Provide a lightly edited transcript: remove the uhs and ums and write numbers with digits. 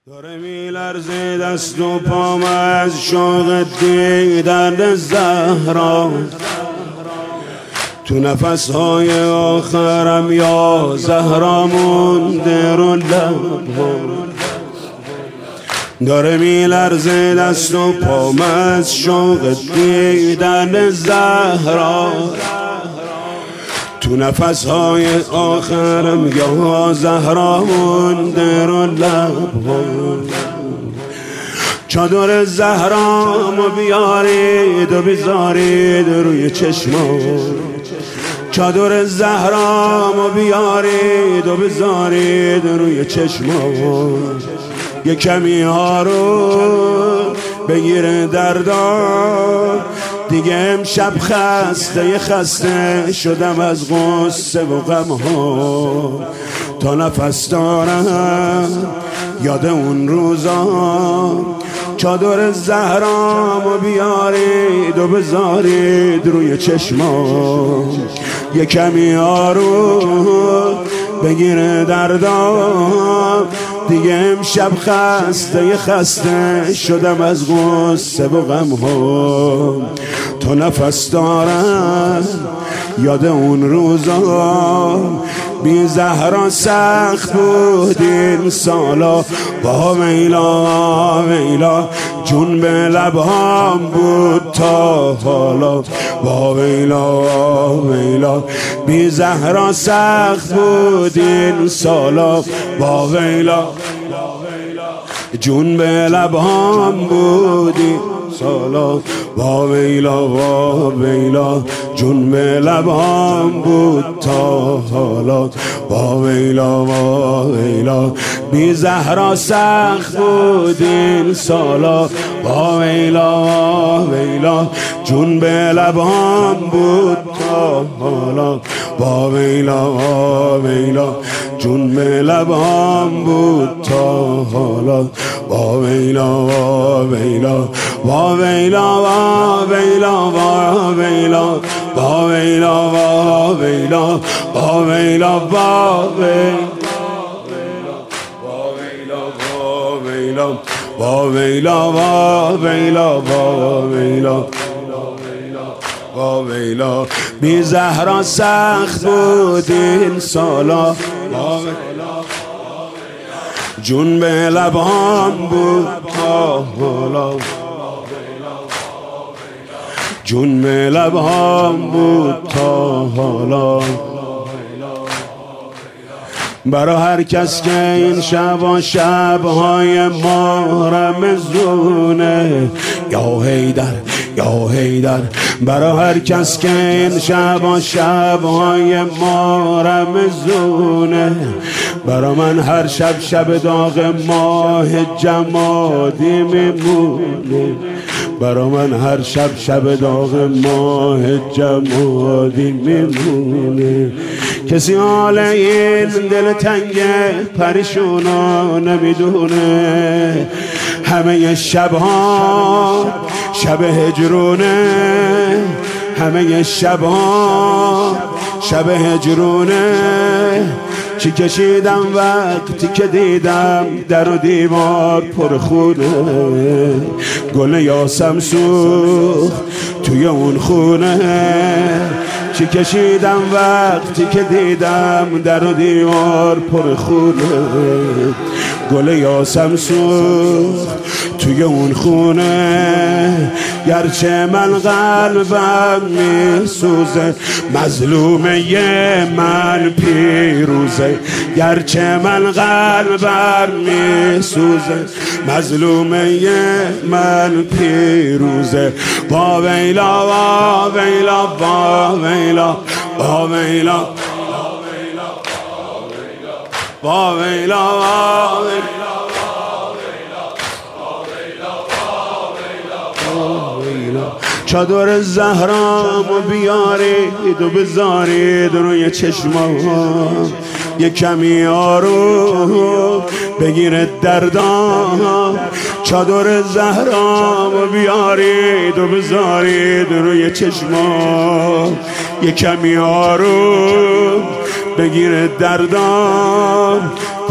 داره میلرزه دست و پام از شوق دیدن زهرا، تو نفسهای آخرم یا زهرا مونده رو لب‌ها. داره میلرزه دست و پام از شوق دیدن زهرا، تو نفسهای آخرم یا زهرا مونده رو لب‌ها. چادر زهرامو بیارید و بذارید روی چشمام، چادر زهرامو بیارید و بذارید روی چشمام. یه کمی ها رو بگیره دردام، دیگه امشب خسته شدم از غصه و غم ها. تا نفس دارم یاد اون روزا، چادر زهرامو بیارید و بذارید روی چشمام. یه کمی آروم بگیره دردام، دیگه امشب خسته شدم از غصه و غم ها. تا نفس دارم یاد اون روزا، بی زهرا سخت بود این سالا. با ویلا ویلا جون به لبهام بود تا حالا. با ویلا ویلا بی زهرا سخت بود این سالا. با ویلا جون به لبهام بود این سالا. با ویلا جون به لبهام بود تا حالا. با ویلا بی زهرا سخت بود این سالا. با ویلا جون به لبهام بود تا حالا. با ویلا جون به لبهام بود تا حالا. با ویلا با ویلا بی زهرا سخت بود این سالا. جون به لبهام بود تا حالا. جون به لبهام بود تا حالا. برا هر کس که این شبهای ماه رمضونه، یا حیدر یا حیدر. برا هر کس که این شبهای ماه رمضونه، برا من هر شب داغ ماه جمادی میمونه. برا من هر شب داغ ماه جمادی میمونه. کسی حال این دل تنگ پریشونا نمیدونه. همه شبها شب هجرونه، همه شبها شب هجرونه. چی کشیدم وقتی که دیدم در و دیوار پر خونه. گل یاسم سوخت توی اون خونه. چی کشیدم وقتی که دیدم در و دیوار پر خونه. گل یاسم سوخت توی اون خونه. گرچه من قلبم میسوزه، مظلومه من پیروزه. گرچه من قلبم میسوزه، مظلومه من پیروزه. با ویلا چادر زهرامو بیارید و بذارید روی چشمام. یه کمی آروم بگیره دردام. چادر زهرامو بیارید و بذارید روی چشمام. یه کمی آروم بگیره دردام.